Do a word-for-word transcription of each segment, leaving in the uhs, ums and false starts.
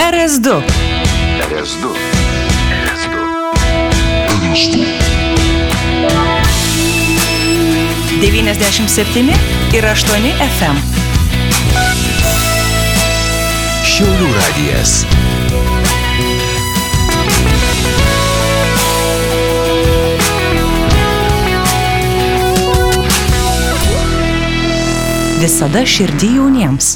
R S du. R S du. R S du. R S du. devyniasdešimt septyni ir aštuoni F M. Šiaulių radijas. Visada širdį jauniems.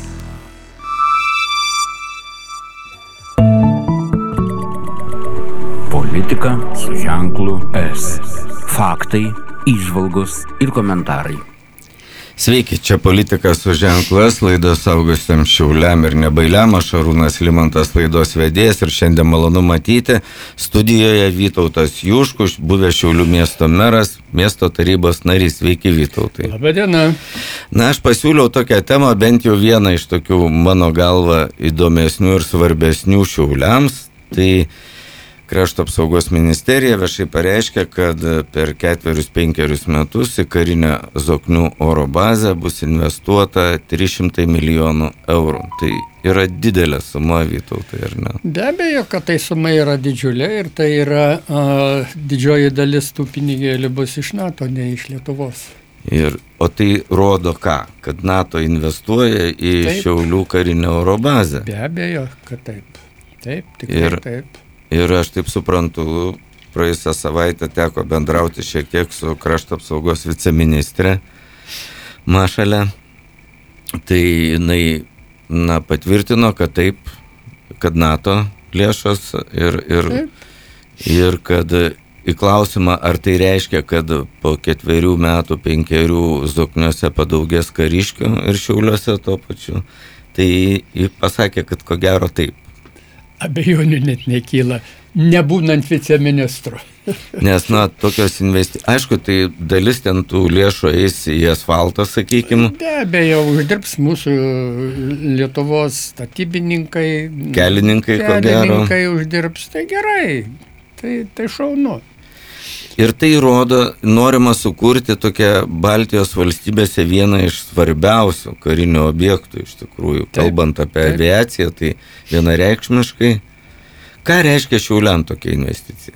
Politika su ženklu S. Faktai, įžvalgos ir komentarai. Sveiki, čia Politika su ženklu S, laidos saugusiam Šiauliam ir nebailiam, aš Šarūnas Limantas, laidos vedėjas, ir šiandien malonu matyti studijoje Vytautas Juškus, buvęs Šiaulių miesto meras, miesto tarybos narys. Sveiki, Vytautai. Labadiena. Na, aš pasiūliau tokią temą, bent jau vieną iš tokių mano galva įdomesnių ir svarbesnių Šiauliams. Tai Krašto apsaugos ministerija viešai pareiškia, kad per ketverius penkerius metus į karinę Zoknių oro bazę bus investuota trys šimtai milijonų eurų. Tai yra didelė suma, Vytautai, ar ne? Be abejo, kad tai suma yra didžiulė ir tai yra a, didžioji dalis tų pinigėlių bus iš NATO, ne iš Lietuvos. Ir, o tai rodo ką? Kad NATO investuoja į taip. Šiaulių karinę oro bazę. Be abejo, kad taip. Taip, tikrai ir, taip. Ir aš taip suprantu, praėjusią savaitę teko bendrauti šiek tiek su Krašto apsaugos viceministrė Mašalė. Tai jinai na, patvirtino, kad taip, kad NATO lėšos ir, ir, ir kad į klausimą, ar tai reiškia, kad po ketverių metų, penkerių Zokniuose padaugės kariškių ir Šiauliuose tuo pačiu, tai ji pasakė, kad ko gero taip. Abejonių net nekyla, nebūnant viceministru. Nes, na, tokios investicijos, aišku, tai dalis ten tų lėšų eis į asfaltą, sakykime. Be abejo, uždirbs mūsų Lietuvos statybininkai, kelininkai, ko gero. Kelininkai uždirbs, tai gerai, tai, tai šaunu. Ir tai rodo, norima sukurti tokią Baltijos valstybėse vieną iš svarbiausių karinių objektų, iš tikrųjų, taip, kalbant apie taip. Aviaciją, tai vienareikšmiškai. Ką reiškia Šiauliam tokia investicija?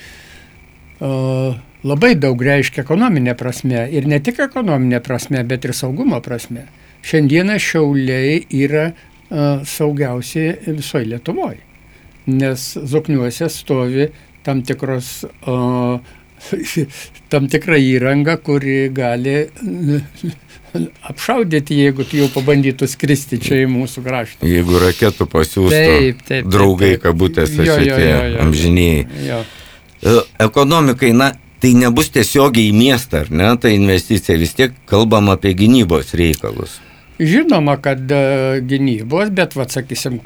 O, labai daug reiškia ekonominė prasme, ir ne tik ekonominė prasme, bet ir saugumo prasme. Šiandieną Šiauliai yra a, saugiausi visoje Lietuvoje, nes Zokniuose stovi tam tikros o, tam tikra įranga, kuri gali apšaudyti, jeigu jau pabandytų skristi čia į mūsų kraštą. Jeigu raketų pasiūstų taip, taip, draugai taip, taip. kabutėse Jo, jo, šitie jo, jo, amžinėjai. jo. Ekonomikai, na, tai nebus tiesiogiai į miestą, ar ne, ta investicija, vis tiek kalbam apie gynybos reikalus. Žinoma, kad uh, gynybos, bet, vat, sakysim,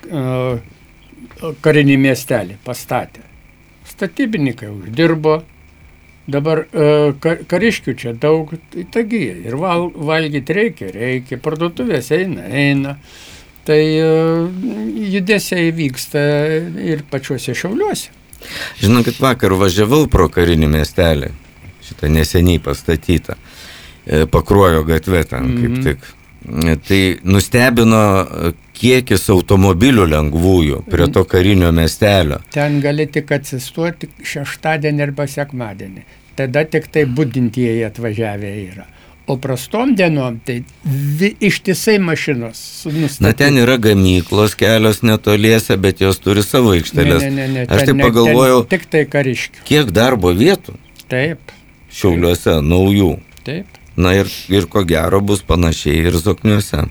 uh, karinį miestelį pastatė. Statybininkai uždirbo, dabar uh, kariškių čia daug, taigi ir val, valgyti reikia, reikia, parduotuvės eina, eina. Tai uh, judesiai vyksta ir pačiuose Šiauliuose. Žinokit, vakar važiavau pro karinį miestelį, šitą neseniai pastatytą, Pakruojo gatve ten mm-hmm. kaip tik. Tai nustebino kiekis automobilių lengvųjų prie to karinio miestelio. Ten gali tik atsistoti šeštadienį arba sekmadienį. Tada tik tai budintieji atvažiavę yra. O prastom dienom tai vi, ištisai mašinos nustatyti. Na, ten yra gamyklos kelios netoliese, bet jos turi savo aikštelės. Ne, ne, ne, Aš ten, taip pagalvojau, tik tai kariškių. Kiek darbo vietų Taip. Šiauliuose naujų. Taip. Na ir, ir ko gero bus panašiai ir Zokniuose.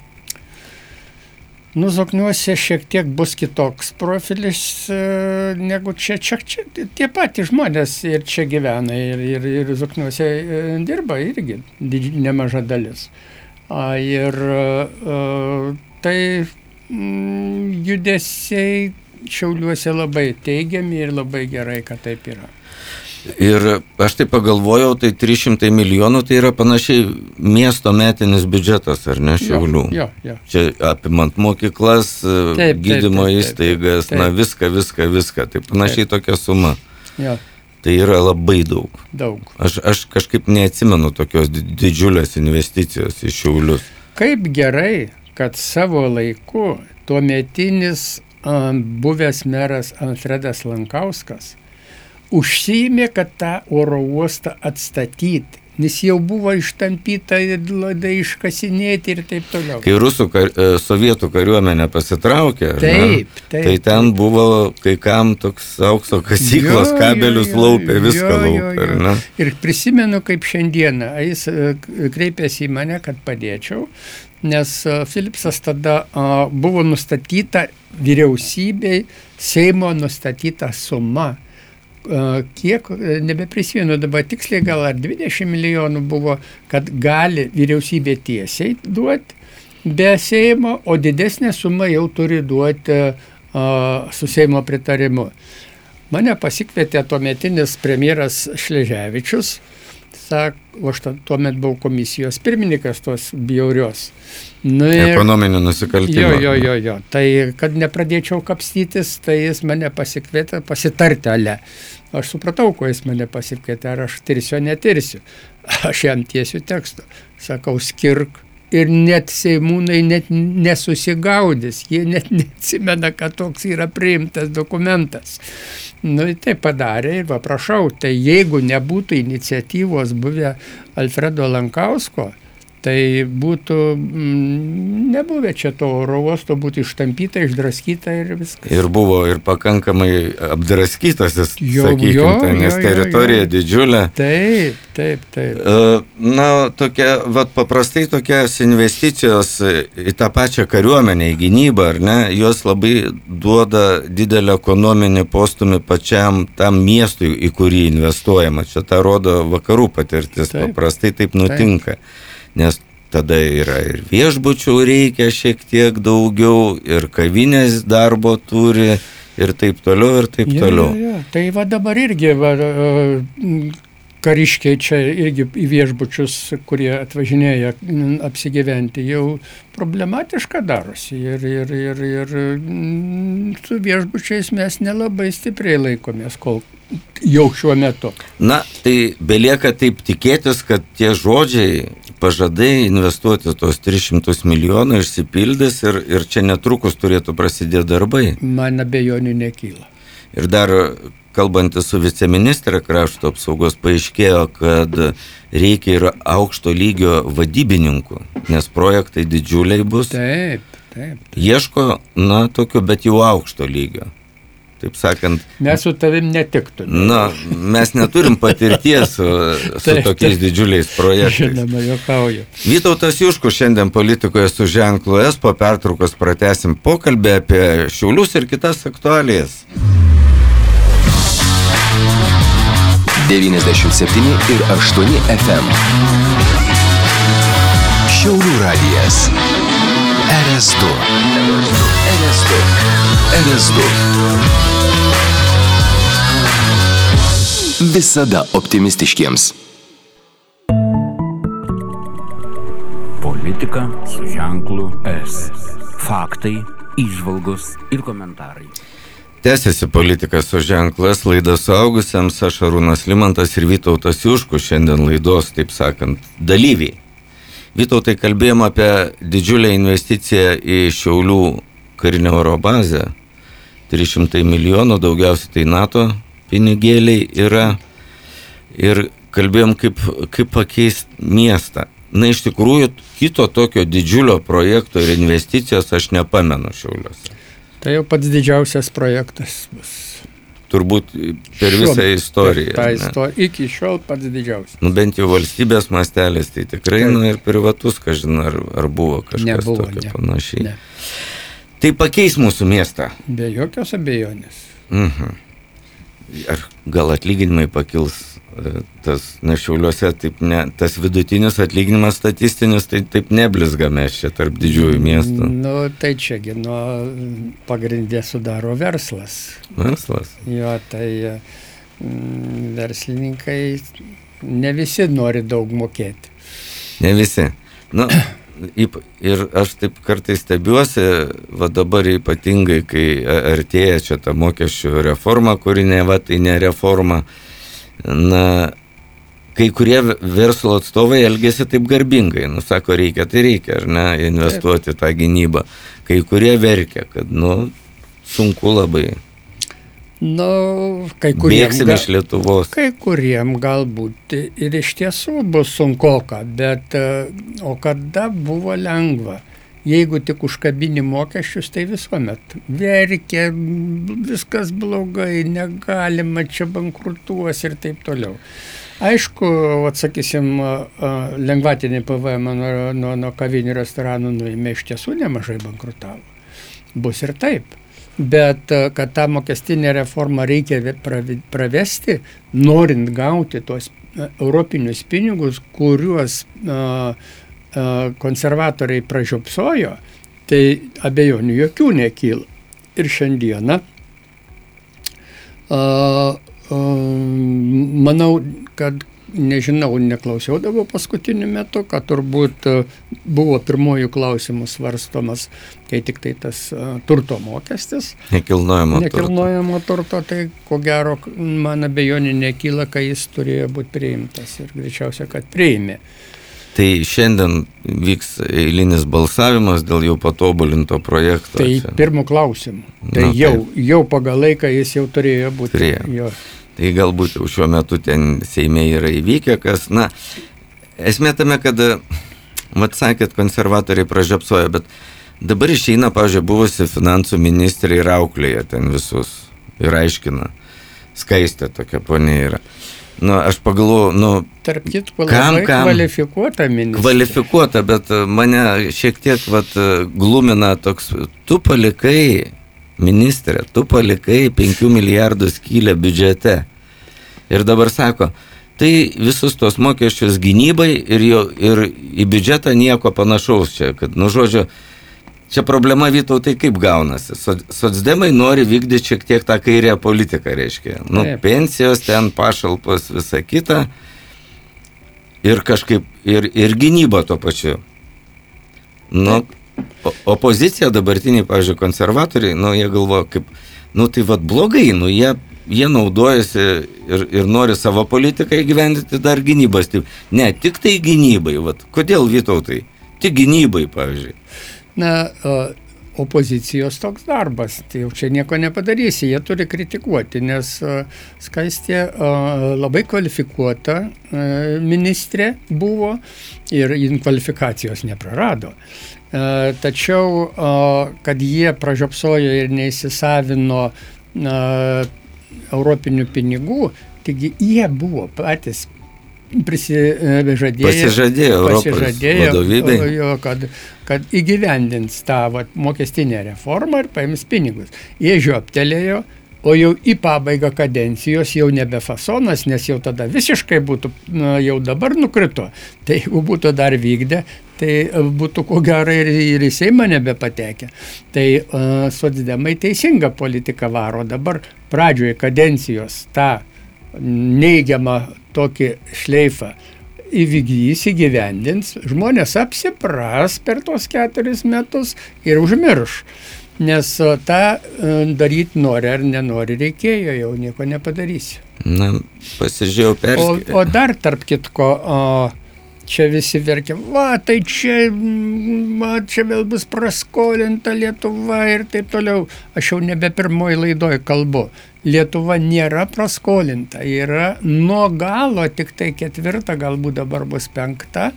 Nu, Zokniuose šiek tiek bus kitoks profilis e, negu čia. Čia, čia tie patys žmonės ir čia gyvena, ir, ir, ir Zokniuose e, dirba irgi didž, nemaža dalis. A, ir e, tai mm, judesiai Šiauliuose labai teigiami ir labai gerai, kad taip yra. Ir aš tai pagalvojau, tai trys šimtai milijonų, tai yra panašiai miesto metinis biudžetas, ar ne, Šiaulių? Jo, jo, jo. Čia apimant mokyklas, taip, gydymo taip, taip, įstaigas, taip, taip. na viską, viską, viską. Tai panašiai taip. Tokia suma. Jo. Tai yra labai daug. Daug. Aš, aš kažkaip neatsimenu tokios didžiulės investicijos į Šiaulius. Kaip gerai, kad savo laiku tuometinis buvęs meras Alfredas Lankauskas užsiėmė, kad tą oro uostą atstatyti, nes jau buvo ištampyta ladai iškasinėti ir taip toliau. Kai rusų kar, sovietų kariuomenė pasitraukė, taip, taip, tai ten buvo kai kam toks aukso kasyklos, jo, kabelius jo, jo, laupė, viską jo, jo, laupė. Jo, jo. Ir prisimenu, kaip šiandieną jis kreipėsi į mane, kad padėčiau, nes Philipsas tada buvo nustatyta vyriausybei, Seimo nustatyta suma. Kiek, nebeprisimenu dabar tiksliai, gal ar dvidešimt milijonų buvo, kad gali vyriausybė tiesiai duoti be Seimo, o didesnė suma jau turi duoti uh, su Seimo pritarimu. Mane pasikvietė tuometinis premjeras Šleževičius, sak, o aš tuomet buvau komisijos pirmininkas tos bjaurios. Nu, ekonominių nusikaltimų. Jo, jo, jo, jo. Tai, kad nepradėčiau kapstytis, tai jis mane pasikvietė pasitarti ale. Aš supratau, ko jis mane pasikvietė, ar aš tirsiu, netirsiu. Aš jam tiesiu tekstą. Sakau, skirk. Ir net seimūnai net nesusigaudys. Jie net neatsimena, kad toks yra priimtas dokumentas. Nu, tai padarė ir va, prašau, tai jeigu nebūtų iniciatyvos buvę Alfredo Lankausko, tai būtų mm, nebuvę čia to oro uosto, būtų ištampyta, išdraskyta ir viskas. Ir buvo ir pakankamai apdraskytas, jo, sakykim, jo, tai, nes jo, teritorija jo, jo. didžiulė. Taip, taip, taip. Na, tokia, vat, paprastai tokias investicijos į tą pačią kariuomenę, į gynybą, ar ne, jos labai duoda didelį ekonominį postumį pačiam tam miestui, į kurį investuojama. Čia tą rodo vakarų patirtis, taip, paprastai taip nutinka. Taip. Nes tada yra ir viešbučių reikia šiek tiek daugiau, ir kavinės darbo turi, ir taip toliau, ir taip ja, toliau. Ja, ja. Tai va dabar irgi va, kariškiai čia irgi į viešbučius, kurie atvažinėja apsigyventi, jau problematiška darosi. Ir, ir, ir, ir su viešbučiais mes nelabai stipriai laikomės, kol jau šiuo metu. Na, tai belieka taip tikėtis, kad tie žodžiai, pažadai investuoti tos tris šimtus milijonų išsipildys ir, ir čia netrukus turėtų prasidėti darbai. Man abejonių nekyla. Ir dar kalbantis su viceministre krašto apsaugos paaiškėjo, kad reikia ir aukšto lygio vadybininkų, nes projektai didžiuliai bus. Taip, taip. taip. Ieško, na, tokio, bet jau aukšto lygio. Taip sakant, mes su tavim netiktume. Na, mes neturim patirties su, su taip, tokiais taip. Didžiuliais projektais. Žinoma, juokauju. Vytautas Juškus šiandien politikoje su ženklu S, po pertraukos pratęsim pokalbį apie Šiaulius ir kitas aktualijas. devyniasdešimt septyni ir aštuoni F M. Šiaulių radijas. R S du. R S du. R S du. Visada optimistiškiems. Politika su ženklu S. Faktai, įžvalgos ir komentarai. Tęsiasi politika su ženklas, laida suaugusiems, aš Arūnas Limantas ir Vytautas Juškus, šiandien laidos, taip sakant, dalyviai. Vytautai, kalbėjom apie didžiulę investiciją į Šiaulių karinę oro bazę. trys šimtai milijonų, daugiausiai tai NATO pinigėliai yra. Ir kalbėjom, kaip, kaip pakeisti miestą. Na, iš tikrųjų, kito tokio didžiulio projekto ir investicijos aš nepamenu Šiauliuose. Tai jau pats didžiausias projektas bus. Turbūt per visą Šiuo, istoriją. Per istoriją. Iki šiol pats didžiausias. Nu, bent jau valstybės mastelis, tai tikrai, nu, ir privatus, kažin, ar, ar buvo kažkas Nebuvo, tokio ne, panašiai. Ne. Tai pakeis mūsų miestą. Be jokios abejonės. Mhm. Ar gal atlyginimai pakils? Tas, na, Šiauliuose taip ne, tas vidutinis atlyginimas statistinis, tai taip neblizgame čia tarp didžiųjų miestų. Nu, tai čiagi nuo pagrindė sudaro verslas. Verslas? Jo, tai mm, verslininkai ne visi nori daug mokėti. Ne visi. Nu, ir aš taip kartais stebiuosi, va dabar ypatingai, kai artėja čia ta mokesčių reforma, kuri ne, va tai ne reforma. Na, kai kurie verslo atstovai elgėsi taip garbingai, nu, sako, reikia, tai reikia, ar ne, investuoti tą gynybą. Kai kurie verkia, kad, nu, sunku labai. Nu, kai kuriem, Bėgsime iš Lietuvos. Kai kuriem galbūt ir iš tiesų bus sunkoka, bet o kada buvo lengva? Jeigu tik užkabini mokesčius, tai visuomet verkia, viskas blogai, negalima, čia bankrutuos ir taip toliau. Aišku, atsakysim, lengvatinį P V M nuo, nuo, nuo kavinių restoranų nuėmė, iš tiesų nemažai bankrutavo. Bus ir taip. Bet kad tą mokestinę reformą reikia pravesti, norint gauti tuos europinius pinigus, kuriuos a, a, konservatoriai pražiopsojo, tai abejonių jokių nekyla. Ir šiandieną a, a, manau, kad nežinau, neklausiaudavau paskutiniu metu, kad turbūt buvo pirmojų klausimų svarstomas, kai tik tai tas uh, turto mokestis. Nekilnojamo, nekilnojamo turto. turto, tai ko gero, man abejonė nekyla, kai jis turėjo būti priimtas ir greičiausia, kad priėmė. Tai šiandien vyks eilinis balsavimas dėl jau patobulinto projekto. Tai čia. Pirmų klausimų. Tai Na, jau, taip. jau pagal laiką jis jau turėjo būti. Turėjo. Tai galbūt jau šiuo metu ten Seime yra įvykę, kas, na, esmė tame, kad, mat sakėt, konservatoriai pražiopsojo, bet dabar išeina, pavyzdžiui, buvusi finansų ministrė ir auklėja ten visus ir aiškina. Skaistė tokia ponė yra. Nu, aš pagalvoju, nu, Tarp kitko, kam, labai kam? kvalifikuota ministrė. Kvalifikuota, bet mane šiek tiek, vat, glumina toks, tu palikai ministrė, tu palikai penkių milijardų skylę biudžete. Ir dabar sako, tai visus tos mokesčius gynybai ir, jo, ir į biudžetą nieko panašaus čia. Kad, nu, žodžiu, čia problema, Vytautai, kaip gaunasi. Socdemai nori vykdyti šiek tiek tą kairę politiką, reiškia. Nu, Taip. Pensijos, ten pašalpos, visa kita. Ir kažkaip, ir, ir gynyba tuo pačiu. Nu, O, opozicija dabartiniai, pavyzdžiui, konservatoriai, nu, jie galvoja, kaip, nu, tai vad blogai, nu, jie, jie naudojasi ir, ir nori savo politiką įgyvendinti dar gynybas. Ne, tik tai gynybai, vad, kodėl, Vytautai, tik gynybai, pavyzdžiui. Na, opozicijos toks darbas, tai jau čia nieko nepadarysi, jie turi kritikuoti, nes Skaistė labai kvalifikuota ministrė buvo ir jin kvalifikacijos neprarado. Tačiau, kad jie pražiopsojo ir neįsisavino europinių pinigų, taigi jie buvo patys prisižadėjo, pasižadėjo Europos vadovybei, kad, kad įgyvendins tą vat, mokestinę reformą ir paims pinigus. Jie žioptelėjo, o jau į pabaigą kadencijos jau nebe fasonas, nes jau tada visiškai būtų, jau dabar nukrito. Tai jeigu būtų dar vykdę, tai būtų ko gero ir, ir į Seimą nebepatekę. Tai uh, socdemai teisingą politiką varo. Dabar pradžioje kadencijos tą neigiamą tokį šleifą įvykdys, įgyvendins, žmonės apsipras per tos keturis metus ir užmirš. Nes tą daryti nori ar nenori reikėjo, jau nieko nepadarysi. Na, pasižiūrėjau perskirti. O, o dar tarp kitko, o, čia visi verkia, va, tai čia, va, čia vėl bus praskolinta Lietuva ir taip toliau. Aš jau nebe pirmoji laidoj kalbu. Lietuva nėra praskolinta, yra nuo galo tik tai ketvirta, galbūt dabar bus penkta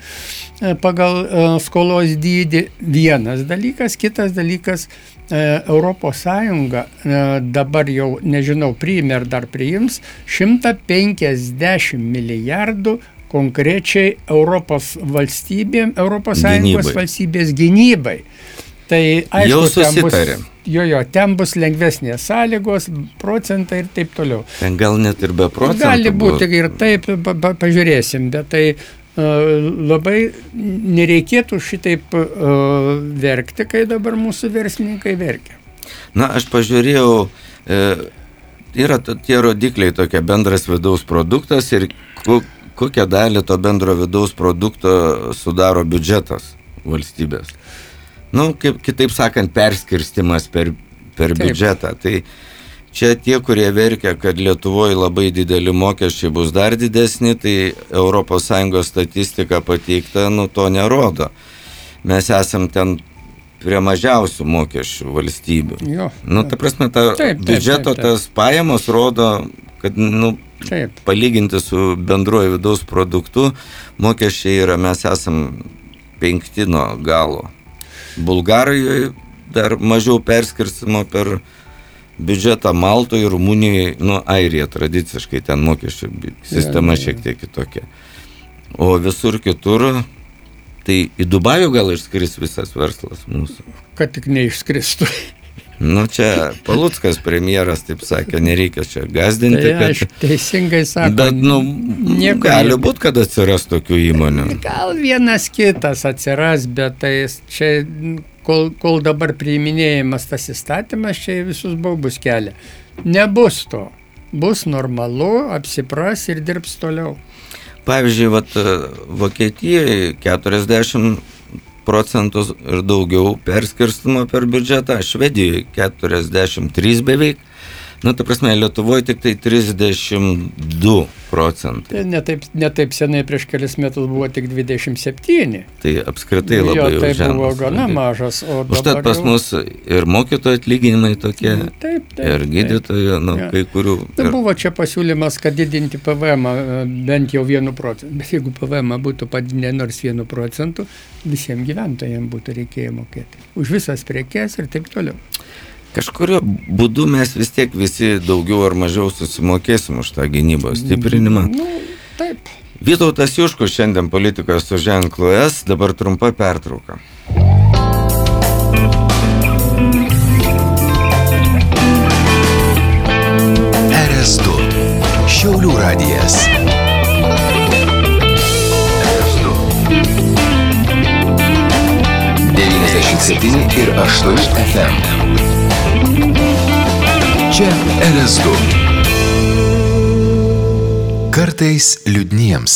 pagal uh, skolos dydį. Vienas dalykas, kitas dalykas, uh, Europos Sąjunga uh, dabar jau, nežinau, priėmė ar dar priims šimtą penkiasdešimt milijardų konkrečiai Europos valstybėm, Europos Sąjungos gynybai. valstybės gynybai. Tai aišku, jau susitarė. Jo, jo, ten bus lengvesnės sąlygos, procentai ir taip toliau. Ten gal net ir be procentų. Gali būti ir taip, pa, pa, pažiūrėsim, bet tai uh, labai nereikėtų šitaip uh, verkti, kai dabar mūsų verslininkai verkia. Na, aš pažiūrėjau, e, yra tie rodikliai tokie bendras vidaus produktas ir ko, kokią dalį to bendro vidaus produkto sudaro biudžetas valstybės. Nu, kaip, kitaip sakant, perskirstimas per, per biudžetą. Tai čia tie, kurie verkia, kad Lietuvoje labai dideli mokesčiai bus dar didesni, tai Europos Sąjungos statistika pateikta, nu, to nerodo. Mes esam ten prie mažiausių mokesčių valstybių. Jo. Nu, ta prasme, ta Taip, taip, biudžeto taip, taip. tas pajamos rodo, kad, nu, Taip. palyginti su bendruoju vidaus produktu, mokesčiai yra, mes esam penkti nuo galo. Bulgarijoje dar mažiau perskirstimo per biudžetą, Maltoje, Rumunijoje, nu, Airija tradiciškai ten mokesčių sistema šiek tiek kitokia. O visur kitur, tai į Dubajų gal išskris visas verslas mūsų. Kad tik neišskristų. Nu, čia Paluckas premjeras taip sakė, nereikia čia gazdinti, Tai aš kad... teisingai sakau. Bet, nu, nieko gali ne- būti, kad atsiras tokių įmonių. Gal vienas kitas atsiras, bet tai čia, kol, kol dabar priiminėjimas tas įstatymas, čia visus baubus kelia. Nebus to. Bus normalu, apsipras ir dirbs toliau. Pavyzdžiui, vat, Vokietijoje keturiasdešimt procentų ir daugiau perskirstimo per biudžetą, Švedijoje keturiasdešimt trys beveik, nu, ta prasme, Lietuvoje tik tai trisdešimt du procentai. Tai netaip, netaip senai prieš kelias metus buvo tik dvidešimt septyni. Tai apskritai labai jo, jau tai žemas. buvo gana mažas. O Užtat dabar pas jau- mus ir mokytojų atlyginimai tokie, Taip, taip, ir gydytojų, nu, Jo. kai kurių. Tai Ir, buvo čia pasiūlymas, kad didinti P V M bent jau vienu procentu. Bet jeigu P V M būtų padidinę nors vienu procentu, visiems gyventojams būtų reikėję mokėti. Už visas prekes ir taip toliau. kažkurio būdu mes vis tiek visi daugiau ar mažiau susimokėsim už tą gynybos stiprinimą. Nu, taip. Vytautas Juškus šiandien politikoje su ženklu S, dabar trumpa pertrauka. R S du. Šiaulių radijas. devyniasdešimt septyni ir aštuoni F M. Čia R S du. Kartais liūdniems.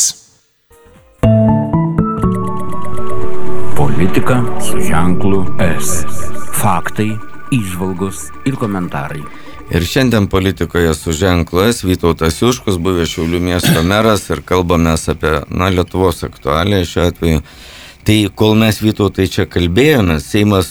Politika su ženklu S. Faktai, įžvalgos ir komentarai. Ir šiandien politikoje su ženklu S Vytautas Juškus, buvęs Šiaulių miesto meras, ir kalbamės apie, na, Lietuvos aktualiją šiuo atveju. Tai kol mes, Vytautai, čia kalbėjomės, Seimas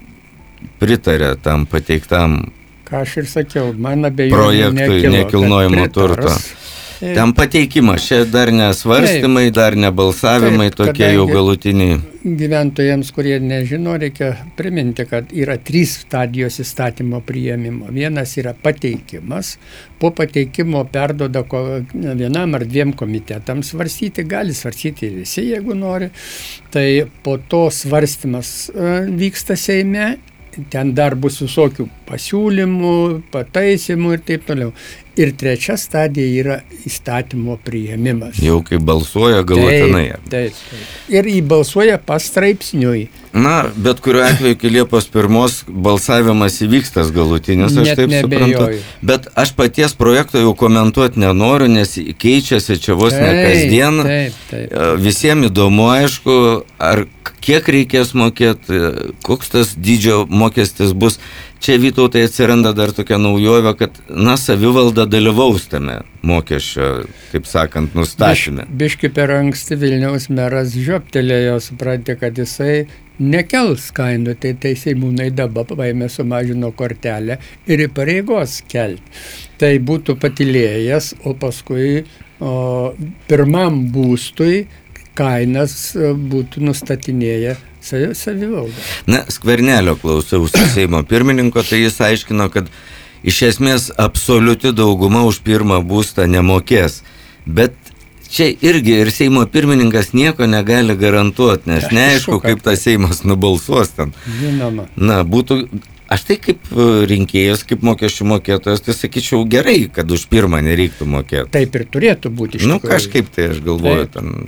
pritarė tam pateiktam Ką aš ir sakiau, man abejonių projektui nekilo, nekilnojamo kad pritars. turto. Ten pateikimas, čia dar nesvarstymai, dar nebalsavimai, Taip, tokie jau kadangi- galutiniai. Gyventojams, kurie nežino, reikia priminti, kad yra trys stadijos įstatymo priėmimo. Vienas yra pateikimas. Po pateikimo perduoda ko- vienam ar dviem komitetams svarstyti, gali svarstyti ir visi, jeigu nori. Tai po to svarstymas e, vyksta Seime, ten dar bus visokių pasiūlymų, pataisimų ir taip toliau. Ir trečia stadija yra įstatymo priėmimas. Jau kai balsuoja galutinai. Taip, taip, taip. Ir įbalsuoja pastraipsniui. Na, bet kuriuo atveju iki Liepos pirmos balsavimas įvyks tas galutinis, aš Net taip suprantu. neabejoju. Bet aš paties projekto jau komentuoti nenoriu, nes keičiasi čia vos ne Taip, kasdien. taip, taip. Visiems įdomu, aišku, ar kiek reikės mokėti, koks tas dydžio mokestis bus. Čia, Vytautai, atsiranda dar tokia naujovė, kad, na, savivalda dalyvaus tame mokesčio, kaip sakant, nustatyme. Biš, biški per anksti Vilniaus meras žioptelėjo, supranti, kad jisai nekels kainų, tai tai Seimūnai dabar paėmė sumažino kortelę ir įpareigos kelti. Tai būtų patylėjęs, o paskui o, pirmam būstui kainas būtų nustatinėję savivalda. Na, Skvernelio klausiausi Seimo pirmininko, tai jis aiškino, kad iš esmės absoliuti dauguma už pirmą būstą nemokės. Bet čia irgi ir Seimo pirmininkas nieko negali garantuoti, nes neaišku, kaip tas Seimas nubalsuos ten. Žinoma. Na, būtų, aš tai kaip rinkėjas, kaip mokesčių mokėtojas, tai sakyčiau gerai, kad už pirmą nereiktų mokėti. Taip ir turėtų būti iš Nu, tikrųjų. kažkaip tai aš galvoju, Taip. ten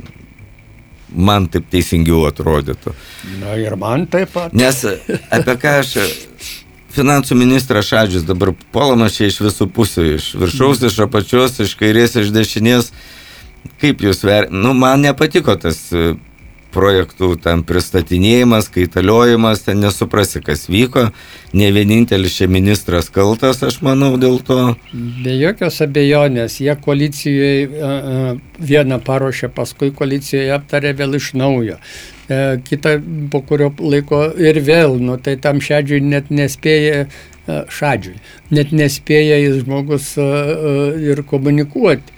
man taip teisingiau atrodytų. Na ir man taip pat. Nes apie ką aš, finansų ministras Šadžius dabar puolamas čia iš visų pusių, iš viršaus, iš apačios, iš kairės, iš dešinės. Kaip jūs ver... Nu, man nepatiko tas projektų ten pristatinėjimas, kaitaliojimas, ten nesuprasi, kas vyko. Ne vienintelis čia ministras kaltas, aš manau, dėl to. Be jokios abejonės, jie koalicijoje vieną paruošė, paskui koalicijoje aptarė vėl iš naujo. Kita po kurio laiko ir vėl, nu, tai tam Šadžiui net nespėja, Šadžiui, net nespėja jis žmogus ir komunikuoti,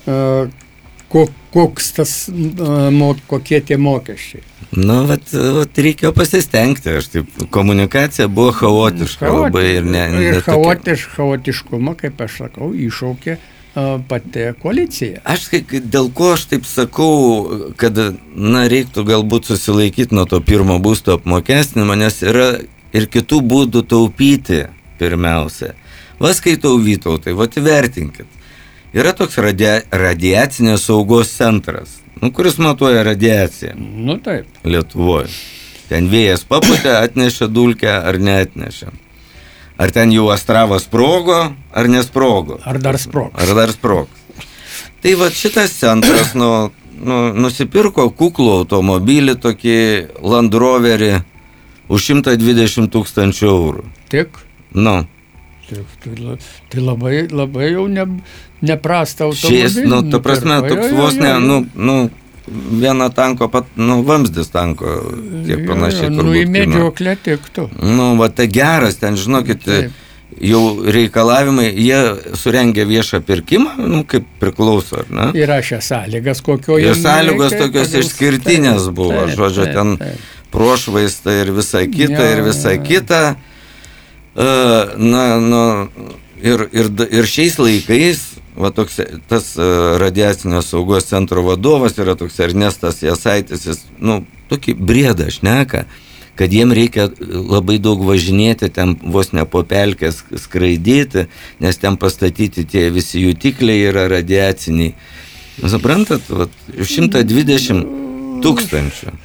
koks tas, kokie tie mokesčiai. Nu, vat, vat reikėjo pasistengti, aš taip, komunikacija buvo chaotiška Chaoti, labai ir ne... ne ir tokia. chaotiš, chaotiškumą, kaip aš sakau, iššaukė pati koalicija. Aš, dėl ko aš taip sakau, kad, na, reiktų galbūt susilaikyti nuo to pirmo būsto apmokestinimo, nes yra ir kitų būdų taupyti pirmiausia. Va skaitau Vytautai, va įvertinkit. Yra toks radia, radiacinės saugos centras, nu, kuris matuoja radiaciją. Nu taip. Lietuvoje. Ten vėjas paputė, atnešė dulkę ar neatnešė. Ar ten jau Astravas sprogo, ar nesprogo. Ar dar sprogs. Ar dar sprogs. Tai va šitas centras nu, nu, nusipirko kuklų automobilį, tokį Land Roverį, už šimtą dvidešimt tūkstančių eurų. Tik? Nu. Tai, tai, tai labai, labai jau ne, neprasta automobilį. Šiais, nu, ta prasme, toks vos ne, nu, nu, vieną tanko, pat, nu, vamzdis tanko, tiek panašiai turbūt. Nu, į medžioklę tiktų. Nu, va, tai geras, ten, žinokit, taip. Jau reikalavimai, jie surengė viešą pirkimą, nu, kaip priklauso, ar ne? Įrašė sąlygas, kokio jie. Ir sąlygos tokios išskirtinės buvo, taip, žodžiu, ten taip, taip. Prošvaista ir visa kita, ja, ir visa kita. Uh, na, nu, ir, ir, ir šiais laikais, va, toks, tas uh, radiacinės saugos centro vadovas yra toks Ernestas Jasaitis, jis, nu, tokį briedą šneka, kad jiem reikia labai daug važinėti, ten vos ne po pelkės skraidyti, nes ten pastatyti tie visi jutikliai yra radiaciniai. Suprantat, va, šimtą dvidešimt tūkstančių.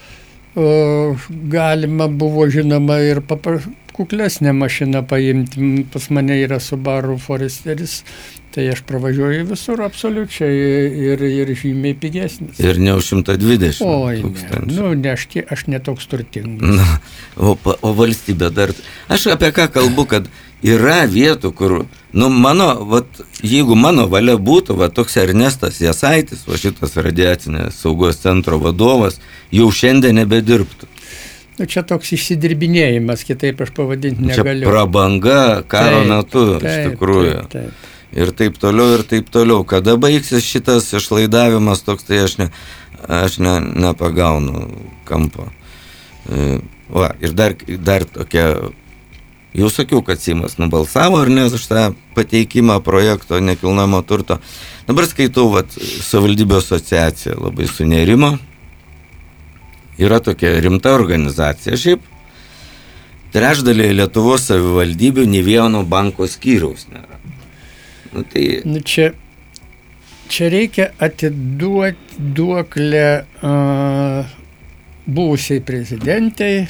Galima buvo, žinoma, ir papra... kuklesnę mašiną paimti. Pas mane yra Subaru Foresteris, tai aš pravažiuoju visur absoliučiai ir, ir žymiai pigesnis. Ir ne už šimtą dvidešimt Oi, tūkstančių. Ne, nu, ne, aš, tie, aš netoks turtingas. Na, o, o valstybė dar... Aš apie ką kalbu, kad yra vietų, kur... Nu, mano, vat, jeigu mano valia būtų, va, toks Ernestas Jasaitis, va, šitas radiacinės saugos centro vadovas, jau šiandien nebedirbtų. Nu, čia toks išsidirbinėjimas, kitaip aš pavadinti negaliu. Čia prabanga karo taip, metu, taip, iš tikrųjų. Taip, taip. Ir taip toliau, ir taip toliau. Kada baigsis šitas išlaidavimas toks, tai aš, ne, aš ne, nepagaunu kampo. Va, ir dar, dar tokia, jau sakiau, kad Seimas nubalsavo, ar ne, už tą pateikimą projekto nekilnojamo turto. Dabar skaitau, vat, savivaldybių asociacija labai sunerimo. Yra tokia rimta organizacija, šiaip trečdalį Lietuvos savivaldybių nė vieno banko skyriaus nėra. Nu, tai... nu, čia, čia reikia atiduoti duoklę uh, buvusiai prezidentai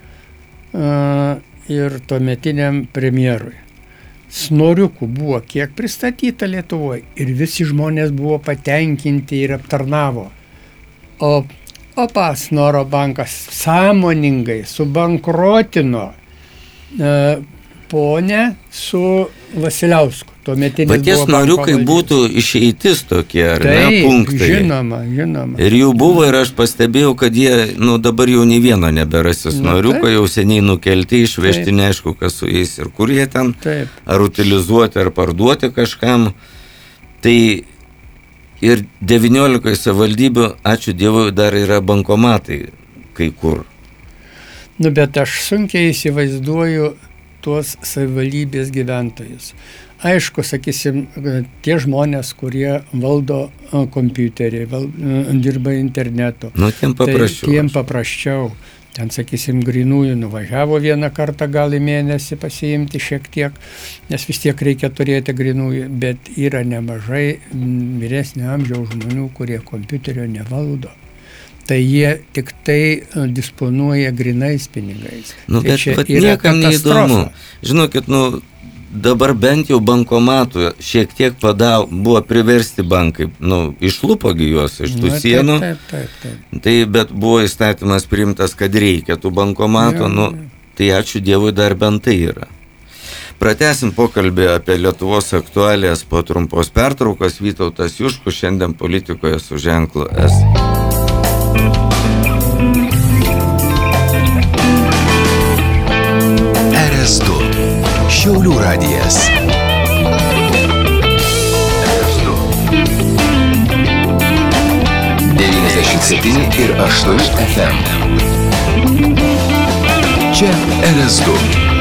uh, ir tuometiniam premjerui. Snoriukų buvo kiek pristatyta Lietuvoje ir visi žmonės buvo patenkinti ir aptarnavo. O O pas Snoro bankas sąmoningai subankrotino e, ponę su Vasiliausku. Bet tie snoriukai būtų išeitis tokie, ar taip, ne, punktai. Žinoma, žinoma. Ir jų buvo ir aš pastebėjau, kad jie, nu, dabar jau nei vieno neberasi snoriuko, jau seniai nukelti, išvežti, taip. Neaišku, kas su jais ir kur jie ten, taip. Ar utilizuoti, ar parduoti kažkam. Tai ir devyniolikoje savivaldybių, ačiū Dievui, dar yra bankomatai kai kur. Nu, bet aš sunkiai įsivaizduoju tuos savivaldybės gyventojus. Aišku, sakysim, tie žmonės, kurie valdo kompiuterį, val, dirba internetu. Nu, tiem paprasčiau. Tai tiem paprasčiau. Ten, sakysim, grinųjų nuvažiavo vieną kartą gal į mėnesį pasiimti šiek tiek, nes vis tiek reikia turėti grinųjų, bet yra nemažai vyresnio amžiaus žmonių, kurie kompiuterio nevaldo. Tai jie tik tai disponuoja grinais pinigais. Nu, tai bet, bet niekam neįdomu. Žinokit, nu, dabar bent jau bankomatų šiek tiek padau, buvo priversti bankai, nu, išlupogi juos iš tų Na, sienų. Taip, taip, taip, taip. Tai, bet buvo įstatymas priimtas, kad reikia tų bankomatų, Jo, nu, jo. tai ačiū Dievui dar bent tai yra. Pratęsim pokalbį apie Lietuvos aktualijas po trumpos pertraukos. Vytautas Juškus šiandien politikoje su ženklu S. R S du. Šiaulių radijas. devyniasdešimt septyni ir aštuoni F M. Čia R S du.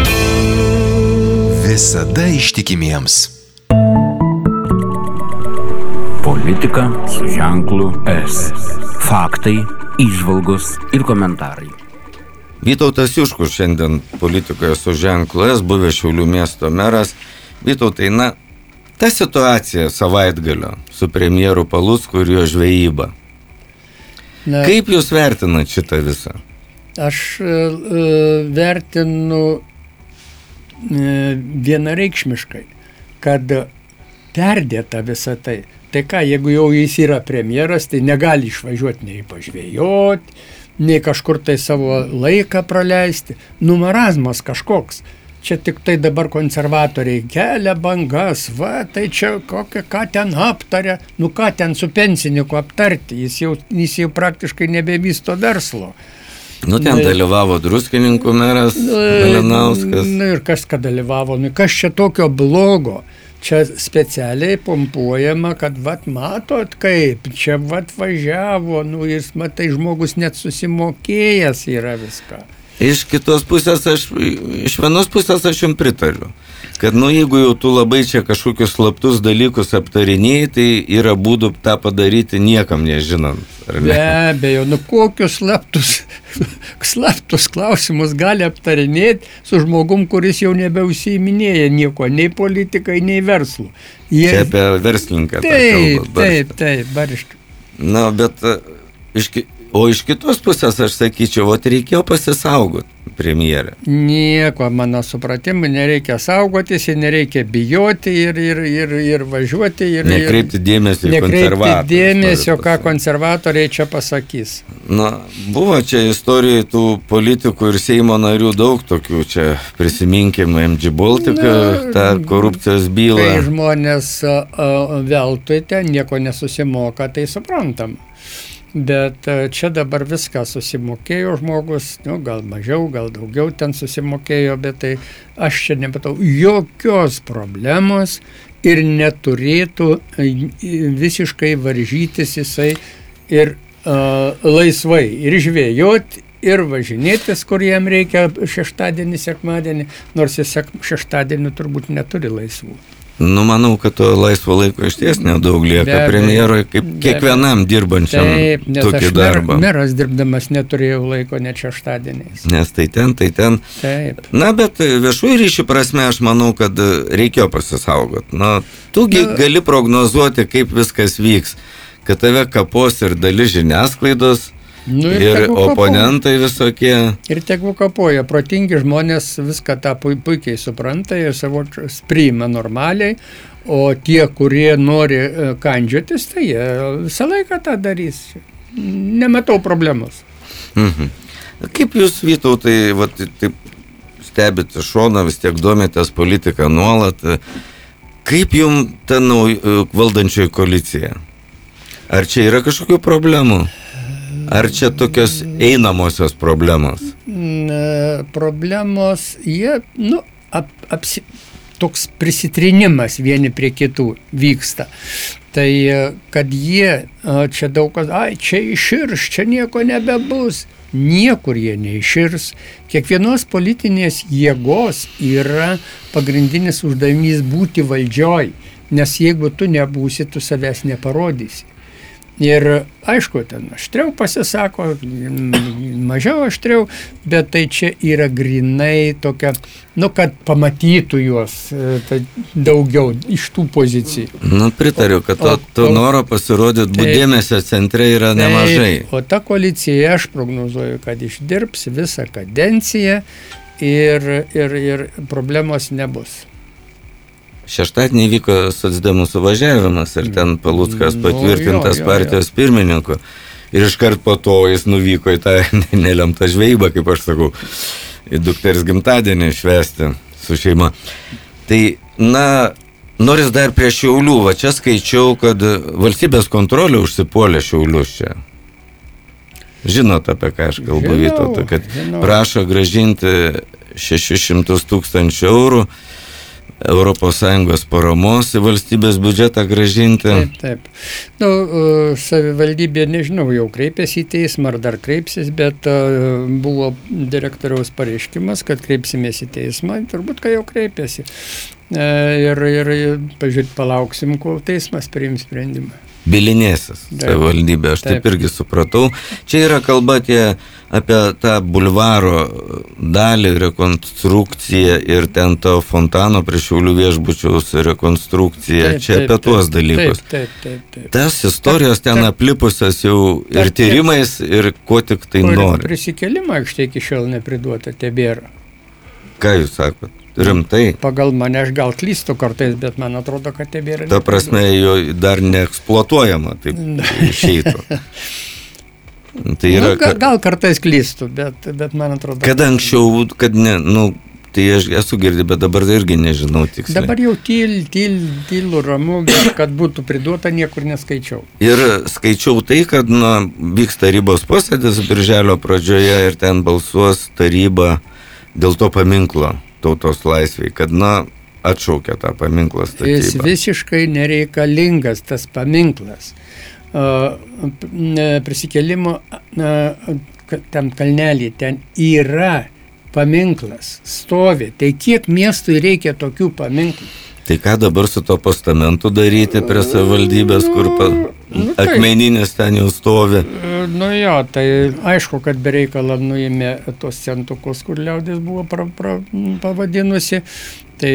Visada ištikimiems. Politika su ženklu S. Faktai, įžvalgos ir komentarai. Vytautas Juškus šiandien politikoje su ženklu S, buvęs Šiaulių miesto meras. Vytautai, na, ta situacija savaitgalio su premjeru Palucku ir jo žvejyba. Na, Kaip jūs vertinat šitą visą? Aš uh, vertinu uh, vienareikšmiškai, kad perdėta visą tai. Tai ką, jeigu jau jis yra premjeras, tai negali išvažiuoti nei pažvejoti, nei kažkur tai savo laiką praleisti. Nu, marazmas kažkoks. Čia tik tai dabar konservatoriai kelia bangas, va, tai čia kokia, ką ten aptarė, nu ką ten su pensininku aptarti, jis jau, jis jau praktiškai nebevysto verslo. Nu, ten Na, dalyvavo Druskininkų meras Malinauskas. Na ir kas, kad dalyvavo, nu kas čia tokio blogo? Čia specialiai pompuojama, kad vat matot kaip, čia vat važiavo, nu jis, matai, žmogus net susimokėjęs yra viską. Iš kitos pusės, aš, iš vienos pusės aš jums pritariu, kad nu jeigu jau tu labai čia kažkokius slaptus dalykus aptarinėjai, tai yra būdų tą padaryti niekam nežinant, ar ne? Be abejo, nu kokius slaptus, slaptus klausimus gali aptarinėti su žmogum, kuris jau nebeužsiiminėja nieko, nei politikai, nei verslų. Jie... Čia apie verslininką. Taip, taip, taip, bariškai. Na, bet iš, o iš kitos pusės aš sakyčiau, o reikėjo pasisaugoti premjerę. Nieko, mano supratimu, nereikia saugotis ir nereikia bijoti ir, ir, ir, ir važiuoti. Ir, nekreipti dėmesio į konservatorius. Nekreipti dėmesio, ką konservatoriai čia pasakys. Na, buvo čia istorijoje tų politikų ir Seimo narių daug tokių, čia prisiminkim M G Baltica, tą korupcijos bylą. Kai žmonės a, a, veltui ten nieko nesusimoka, tai suprantam. Bet čia dabar viską susimokėjo žmogus, nu, gal mažiau, gal daugiau ten susimokėjo, bet tai aš čia nematau jokios problemos ir neturėtų visiškai varžytis jisai ir uh, laisvai ir žvejoti, ir važinėtis, kur jam reikia šeštadienį, sekmadienį, nors jis šeštadienį turbūt neturi laisvų. Nu, manau, kad to laisvo laiko išties nedaug lieka premjeroj, kaip kiekvienam dirbančiam taip, nes tokį aš darbą. Mer, meras dirbdamas neturėjau laiko net šeštadieniais. Nes tai ten, tai ten. Taip. Na, bet viešųjų ryšių prasme aš manau, kad reikėjo pasisaugoti. Na, tugi Na, gali prognozuoti, kaip viskas vyks, kad tave kapos ir dalis žiniasklaidos, Nu, ir ir tegu oponentai visokie. Ir tegu kapoja. Protingi žmonės viską tą puikiai supranta ir savo priima normaliai, o tie, kurie nori kandžiotis, tai jie visą laiką tą darys. Nematau problemos. Mhm. Kaip jūs, Vytautai, va, taip stebite šoną, vis tiek domitės politiką nuolat, kaip jums ta nauj, valdančioji koalicija? Ar čia yra kažkokių problemų? Ar čia tokios einamosios problemos? Ne, problemos, jie, nu, ap, apsi, toks prisitrinimas vieni prie kitų vyksta. Tai, kad jie, čia daug kas, ai, čia iširs, čia nieko nebebus. Niekur jie neiširs. Kiekvienos politinės jėgos yra pagrindinis uždavinys būti valdžioj, nes jeigu tu nebūsi, tu savęs neparodysi. Ir aišku, ten aštriau pasisako, mažiau aštriau, bet tai čia yra grinai tokia, nu, kad pamatytų juos tai daugiau iš tų pozicijų. Nu, pritariu, kad to, to noro pasirodyti būt dėmesio centre yra nemažai. O ta koalicija, aš prognozuoju, kad išdirbs visą kadenciją ir, ir, ir problemos nebus. šeštadienį vyko socdemų suvažiavimas ir ten Paluckas patvirtintas nu, jo, jo, partijos jo. pirmininku. Ir iškart po to jis nuvyko į tą nelemtą žvejybą, kaip aš sakau, į dukters gimtadienį švęsti su šeima. Tai, na, noris dar prie Šiaulių, va čia skaičiau, kad valstybės kontrolė užsipuolė Šiaulius čia. Žinot, apie ką aš kalbu, Vytautai, kad žinau. Prašo gražinti šešis šimtus tūkstančių eurų Europos Sąjungos paramos į valstybės biudžetą gražinti. Taip, taip. Nu, savivaldybė, nežinau, jau kreipėsi į teismą ar dar kreipsis, bet buvo direktoriaus pareiškimas, kad kreipsimės į teismą, turbūt, kad jau kreipėsi. Ir, ir pažiūrėt, palauksim, kol teismas priims sprendimą. Bilinėsis savivaldybė, aš taip. taip irgi supratau. Čia yra kalba tie apie tą bulvaro dalį, rekonstrukciją ir ten to fontano prie Šiaulių viešbučiaus rekonstrukciją. Taip, čia taip, apie taip, tuos dalykus. Taip, taip, taip, taip. Tas istorijos ten aplipusios jau ir tyrimais, ir ko tik tai nori. Prisikėlimą aikštė iki šiol nepriduota, tebėra. Ką jūs sakot? Rimtai. Pagal mane aš gal klystu kartais, bet man atrodo, kad tebėra. Ta prasme, jo dar neeksploatuojama, taip išeitų. Tai yra, nu, gal, gal kartais klystu, bet, bet man atrodo. Kad anksčiau, kad ne, nu, tai aš esu girdį, bet dabar irgi nežinau tiksliai. Dabar jau tyl, tyl, tylu ramu, bet kad būtų priduota, niekur neskaičiau. Ir skaičiau tai, kad nu, vyks tarybos posėdis birželio pradžioje ir ten balsuos taryba dėl to paminklo Tautos laisvei, kad, na, atšaukia tą paminklą statybą. Jis visiškai nereikalingas, tas paminklas. Prisikėlimo tam kalnelį, ten yra paminklas, stovi. Tai kiek miestui reikia tokių paminklų? Tai ką dabar su to postamentu daryti prie savivaldybės, kur pa, nu, tai, akmeninis ten jau stovi? Nu jo, tai aišku, kad be reikalo nuėmė tos centukus, kur liaudis buvo pra, pra, pavadinusi, tai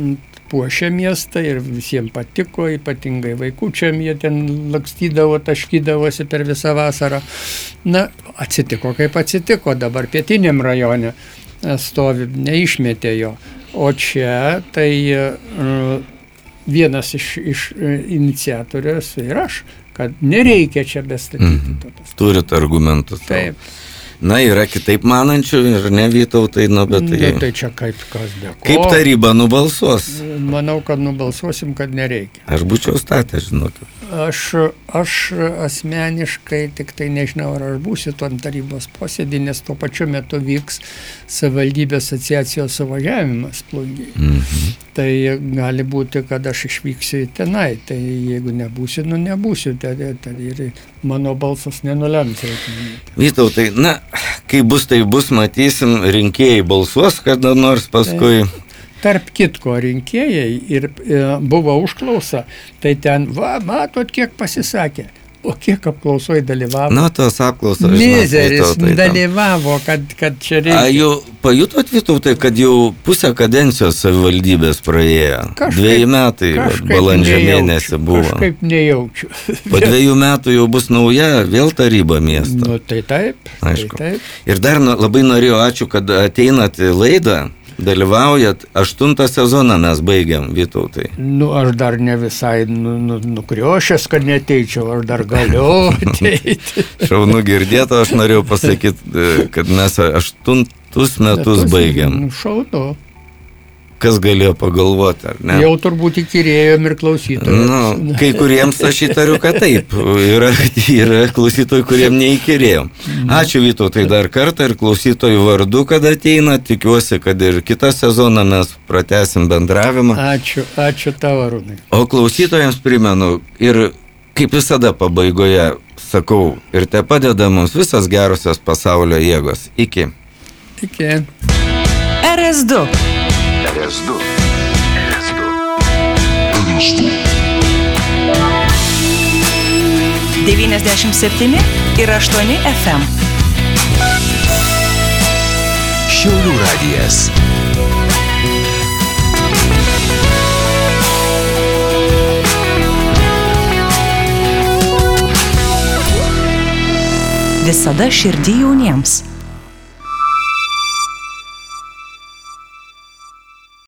puošė miestą ir visiems patiko, ypatingai vaikučiam, jie ten lakstydavo, taškydavosi per visą vasarą. Na, atsitiko kaip atsitiko, dabar pietiniam rajone stovi, neišmetė jo. O čia tai uh, vienas iš, iš iniciatorius ir aš, kad nereikia čia bestatyti. Mm. Turit argumentus. Taip. Na, yra kitaip manančių ir ne Vytautai, nu, bet tai... Nu, tai čia kaip kas be ko. Kaip taryba nubalsuos? Manau, kad nubalsuosim, kad nereikia. Aš būčiau statęs, žinokit. Aš, aš asmeniškai tik tai nežinau, ar aš būsiu tom tarybos posėdį, nes tuo pačiu metu vyks savivaldybės asociacijos suvažiavimas Plungėje. Mhm. Tai gali būti, kad aš išvyksiu į tenai. Tai jeigu nebūsiu, nu nebūsiu. Tai, tai ir mano balsas nenulems. Vytautai, na, kai bus, tai bus, matysim, rinkėjai balsuos kada nors paskui. Tarp kitko rinkėjai ir e, buvo užklausa, tai ten, va, matot, kiek pasisakė. O kiek apklausoj dalyvavo? Na, tos apklausos. Mizeris dalyvavo, kad, kad čia reikia. A, jau pajutot, Vytautai, kad jau pusę kadencijos savivaldybės praėjo? Kažkaip, dviejų metai, balandžio mėnesį buvo. Kažkaip nejaučiu. Po dviejų metų jau bus nauja vėl taryba miesto. Nu, tai taip. Aišku. Tai taip. Ir dar nu, labai norėjau, ačiū, kad ateinat į laidą. Dalyvaujat, aštuntą sezoną mes baigiam, Vytautai. Nu, aš dar ne visai nu, nu, nukriošęs, kad neteičiau, aš dar galiu ateiti. Šaunu girdėto, aš norėjau pasakyti, kad mes aštuntus metus baigiam. Šaunu. Kas galėjo pagalvoti, ar ne? Jau turbūt įkyrėjom ir klausytojams. Nu, kai kuriems aš įtariu, kad taip. Yra, yra klausytojų, kuriem neįkyrėjom. Ačiū Vytautai dar kartą ir klausytojų vardu, kad ateina. Tikiuosi, kad ir kitą sezoną mes pratęsim bendravimą. Ačiū, ačiū tavo, Arūnai. O klausytojams primenu ir kaip visada pabaigoje sakau, ir te padeda mums visas gerosios pasaulio jėgos. Iki. Iki. R S du. R S du. R S du. R S du. devyniasdešimt septyni ir aštuoni F M. Šiaulių radijas. Visada širdį jauniems.